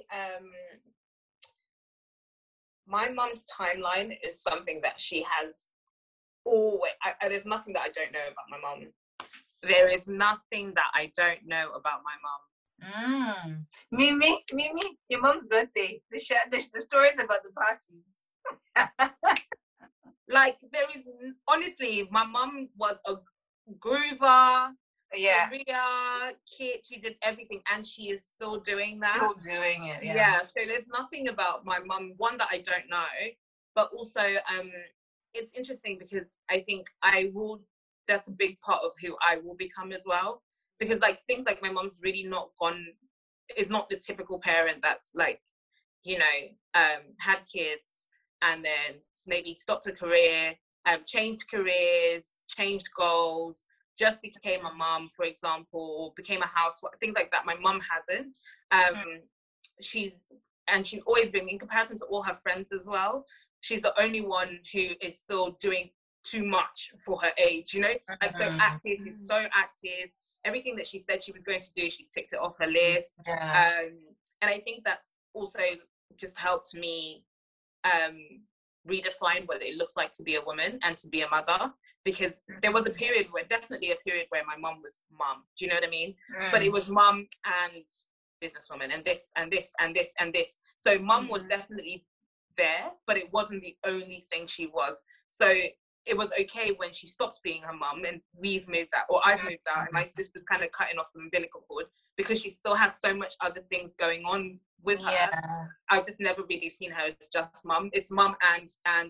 my mum's timeline is something that she has always. There's nothing that I don't know about my mum. There is nothing that I don't know about my mum. Mimi, your mom's birthday. The stories about the parties. Like, there is, honestly, my mum was a groover, career kid. She did everything, and she is still doing that. Still doing it, So there's nothing about my mum, one, that I don't know, but also it's interesting because I think that's a big part of who I will become as well. Because like things like my mum's really is not the typical parent that's like, you know, had kids and then maybe stopped a career, changed careers, changed goals, just became a mum, for example, or became a housewife, things like that. My mum hasn't. She's always been, in comparison to all her friends as well, she's the only one who is still doing too much for her age, you know, like so active. She's so active. Everything that she said she was going to do, she's ticked it off her list. And I think that's also just helped me redefine what it looks like to be a woman and to be a mother, because there was definitely a period where my mum was mum, do you know what I mean? But it was mum and businesswoman and this and this and this and this. So mum was definitely there, but it wasn't the only thing she was. So it was okay when she stopped being her mum and we've moved out, or I've moved out, and my sister's kind of cutting off the umbilical cord because she still has so much other things going on with her. I've just never really seen her as just mum. It's mum and.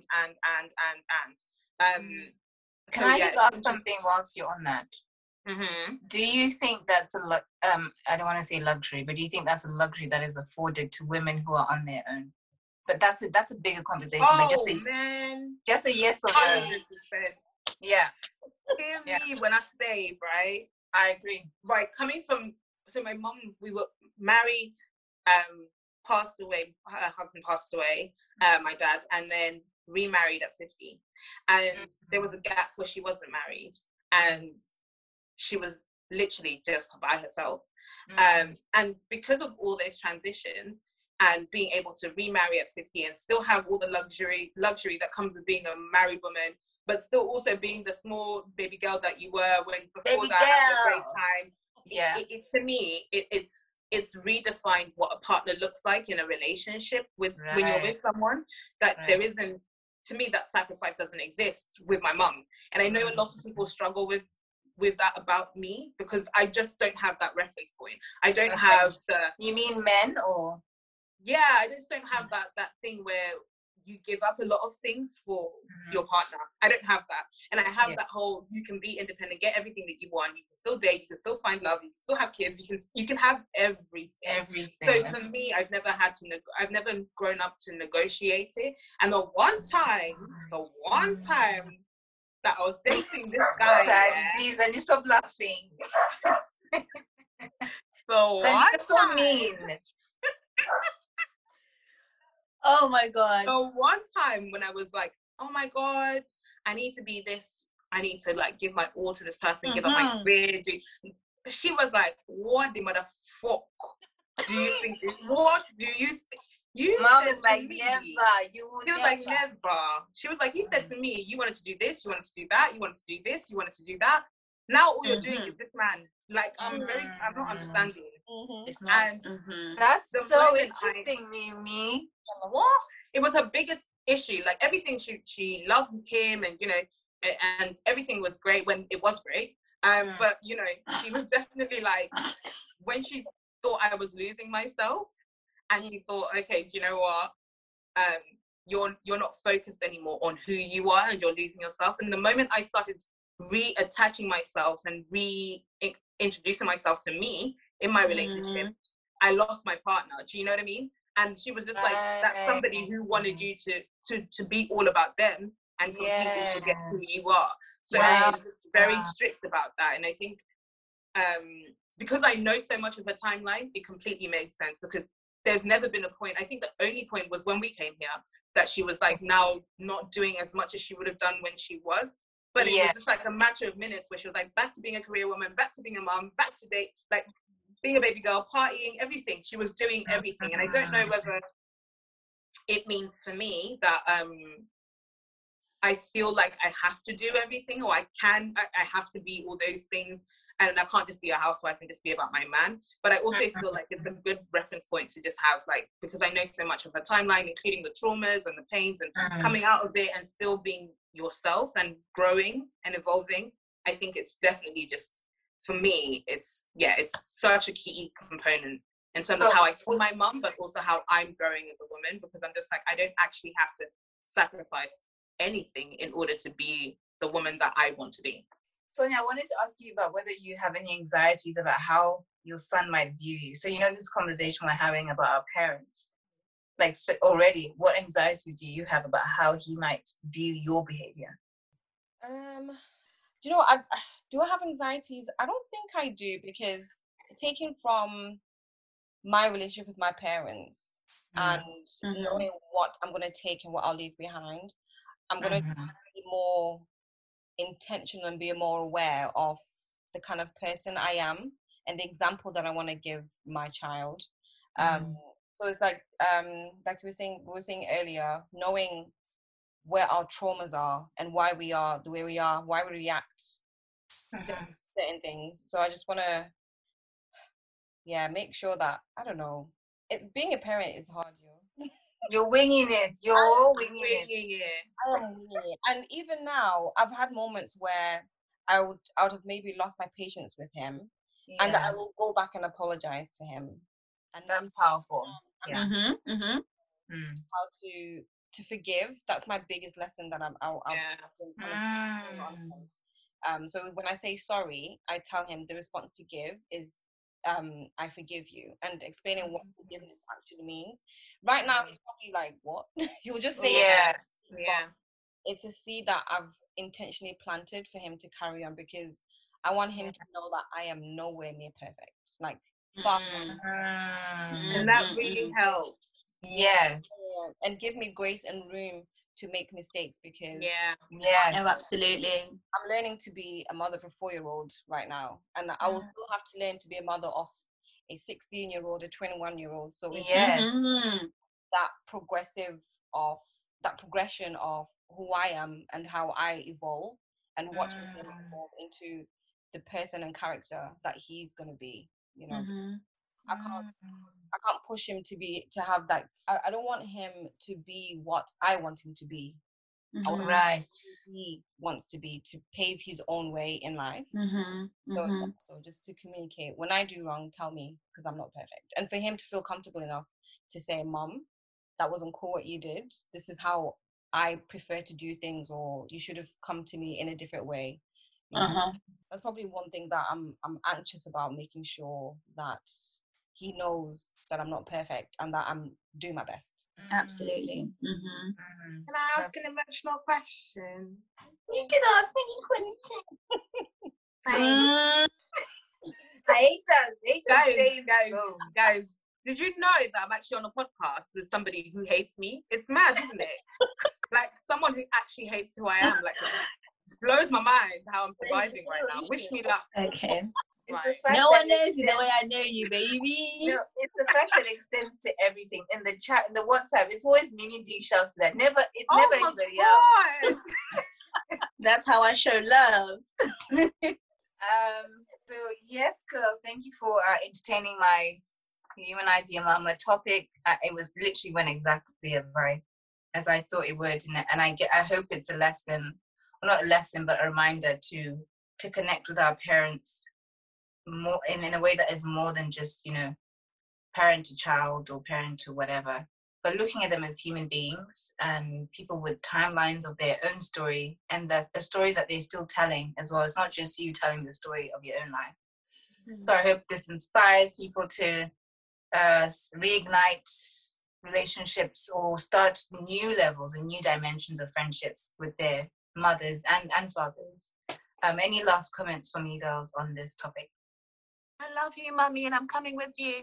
Can I just ask something whilst you're on that? Do you think that's I don't want to say luxury, but do you think that's a luxury that is afforded to women who are on their own? But that's a bigger conversation. Oh, but man. Just a yes or no. 100%. Yeah. Hear me when I say, right? I agree. Right, coming from, so my mum, we were married, passed away, her husband passed away, my dad, and then remarried at 50. And there was a gap where she wasn't married, and she was literally just by herself. And because of all those transitions, and being able to remarry at 50 and still have all the luxury that comes with being a married woman, but still also being the small baby girl that you were before that, having a great time. Yeah. To me, it's redefined what a partner looks like in a relationship with when you're with someone, that there isn't, to me, that sacrifice doesn't exist with my mum. And I know a lot of people struggle with that about me, because I just don't have that reference point. I don't have the... You mean men or... Yeah, I just don't have that thing where you give up a lot of things for your partner. I don't have that. And I have that whole, you can be independent, get everything that you want. You can still date, you can still find love, you can still have kids, you can have everything. So for me, I've never grown up to negotiate it. And the one time that I was dating this guy. Geez, and you stop laughing. So you're so mean. Oh my God. So one time when I was like, oh my God, I need to be this, I need to like give my all to this person, give up my career. She was like, what the motherfuck do you think? What do you think? You Mom said is like, to me, never. You will she was never. like, never. She was like, you said to me, you wanted to do this, you wanted to do that, you wanted to do this, you wanted to do that. Now all you're doing is this man. Like, I'm not understanding. It's not. And that's the so moment interesting, Mimi. what? It was her biggest issue. Like everything, she loved him, and you know, and everything was great when it was great. But you know, she was definitely like, when she thought I was losing myself, and she thought, okay, do you know what? You're not focused anymore on who you are, and you're losing yourself. And the moment I started reattaching myself and reintroducing myself to me in my relationship, I lost my partner. Do you know what I mean? And she was just like that somebody who wanted you to be all about them and completely forget who you are. So I was very strict about that. And I think because I know so much of her timeline, it completely made sense, because there's never been a point. I think the only point was when we came here that she was like now not doing as much as she would have done when she was. But it was just like a matter of minutes where she was like back to being a career woman, back to being a mom, back to date, like being a baby girl, partying, everything. She was doing everything. And I don't know whether it means for me that I feel like I have to do everything, or I have to be all those things. And I can't just be a housewife and just be about my man. But I also feel like it's a good reference point to just have, like, because I know so much of her timeline, including the traumas and the pains and coming out of it and still being yourself and growing and evolving. I think it's definitely just, for me, it's such a key component in terms of how I see my mum, but also how I'm growing as a woman, because I'm just like, I don't actually have to sacrifice anything in order to be the woman that I want to be. Sonia, I wanted to ask you about whether you have any anxieties about how your son might view you. So, you know, this conversation we're having about our parents, like, so already, what anxieties do you have about how he might view your behavior? You know, do I have anxieties? I don't think I do, because taking from my relationship with my parents and knowing what I'm going to take and what I'll leave behind, I'm going to be more intentional and be more aware of the kind of person I am and the example that I want to give my child. So it's like we were saying earlier, knowing where our traumas are and why we are the way we are, why we react to certain things. So I just want to make sure that, I don't know, it's being a parent is hard, yo. You're winging it. You're winging it. I am winging it. And even now, I've had moments where I would have maybe lost my patience with him, and I will go back and apologize to him. And that's powerful. How to forgive. That's my biggest lesson that I'll so when I say sorry, I tell him the response to give is I forgive you, and explaining what forgiveness actually means. Right now, he's probably like, what? He'll just say it. It's a seed that I've intentionally planted for him to carry on, because I want him to know that I am nowhere near perfect. Like, far from and that really helps. Yes. And give me grace and room to make mistakes, because oh, absolutely, I'm learning to be a mother of a 4-year-old right now, and I will still have to learn to be a mother of a 16-year-old, a 21-year-old. So it's that progression of who I am and how I evolve, and watching him evolve into the person and character that he's gonna be. You know, I can't push him to have that. I don't want him to be what I want him to be. Right. He wants to be, to pave his own way in life. So just to communicate, when I do wrong, tell me, because I'm not perfect. And for him to feel comfortable enough to say, Mom, that wasn't cool what you did. This is how I prefer to do things, or you should have come to me in a different way. You know? That's probably one thing that I'm anxious about, making sure that he knows that I'm not perfect and that I'm doing my best. Absolutely. Can I ask an emotional question? You can ask any question. I hate us. Guys, Did you know that I'm actually on a podcast with somebody who hates me? It's mad, isn't it? Like someone who actually hates who I am. Like, blows my mind how I'm surviving right now. Wish me luck. Okay. Right. No one knows you the way I know you, baby. No, it's the fact that it extends to everything. In the chat, in the WhatsApp, it's always Mimi B shouts that. It's never anybody else. That's how I show love. So yes, girls, thank you for entertaining my Humanize Your Mama topic. It was literally went exactly as I thought it would, and I hope it's a lesson, well, not a lesson, but a reminder to connect with our parents more in a way that is more than just, you know, parent to child or parent to whatever, but looking at them as human beings and people with timelines of their own story, and the stories that they're still telling as well. It's not just you telling the story of your own life. Mm-hmm. So I hope this inspires people to reignite relationships or start new levels and new dimensions of friendships with their mothers and fathers. Any last comments from you girls on this topic? I love you, Mummy, and I'm coming with you.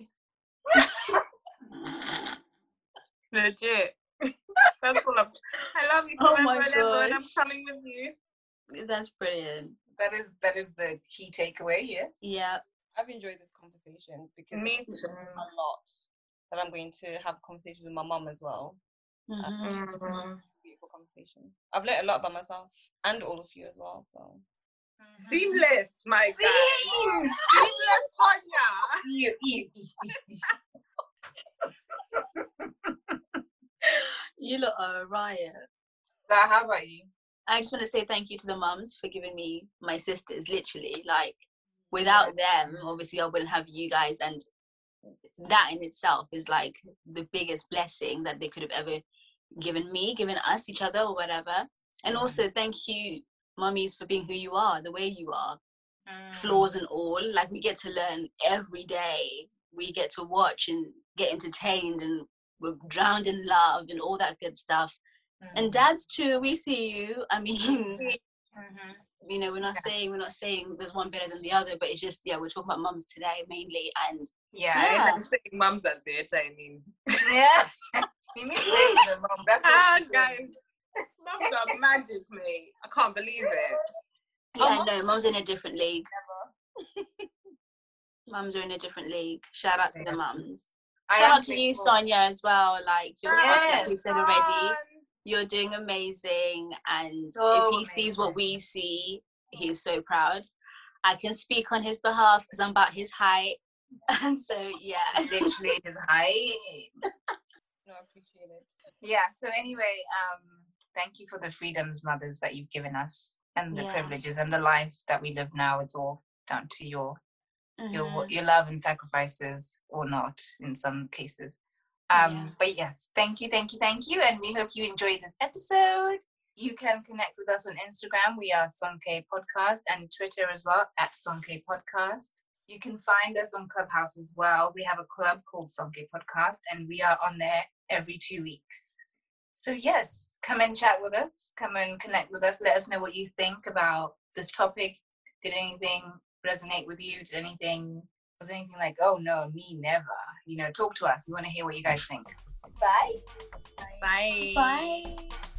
Legit. That's all I love you forever and ever, and I'm coming with you. That's brilliant. That is the key takeaway, yes? Yeah. I've enjoyed this conversation because me too. A lot that I'm going to have a conversation with my mum as well. Beautiful conversation. I've learned a lot about myself and all of you as well. So seamless, my guy. Seamless, Tanya. You look a riot. So how about you? I just want to say thank you to the mums for giving me my sisters, literally. Like, without them, obviously I wouldn't have you guys, and that in itself is like the biggest blessing that they could have ever given me, given us, each other, or whatever. And also thank you, mummies, for being who you are, the way you are, flaws and all. Like, we get to learn every day. We get to watch and get entertained, and we're drowned in love and all that good stuff. And dads too, we see you. I mean, you know, we're not saying there's one better than the other, but it's just, we're talking about mums today mainly. And I'm saying mums at the time. Yeah. You mean the mom? That's guys. Mums are magic, mate. I can't believe it. Yeah, no, mums are in a different league. Mums are in a different league. Shout out to the mums. Shout out to you, Sonia, as well. Like, you're like we said already, you're doing amazing. And if he sees what we see, he's so proud. I can speak on his behalf because I'm about his height. And so, literally his height. No, I appreciate it. Yeah, so anyway, thank you for the freedoms, mothers, that you've given us, and the privileges and the life that we live now. It's all down to your love and sacrifices, or not in some cases. But yes, thank you, and we hope you enjoyed this episode. You can connect with us on Instagram. We are Sonke Podcast, and Twitter as well, @Sonke Podcast. You can find us on Clubhouse as well. We have a club called Sonke Podcast, and we are on there every 2 weeks. So yes, come and chat with us. Come and connect with us. Let us know what you think about this topic. Did anything resonate with you? Was anything like, oh no, me never? You know, talk to us. We want to hear what you guys think. Bye. Bye. Bye.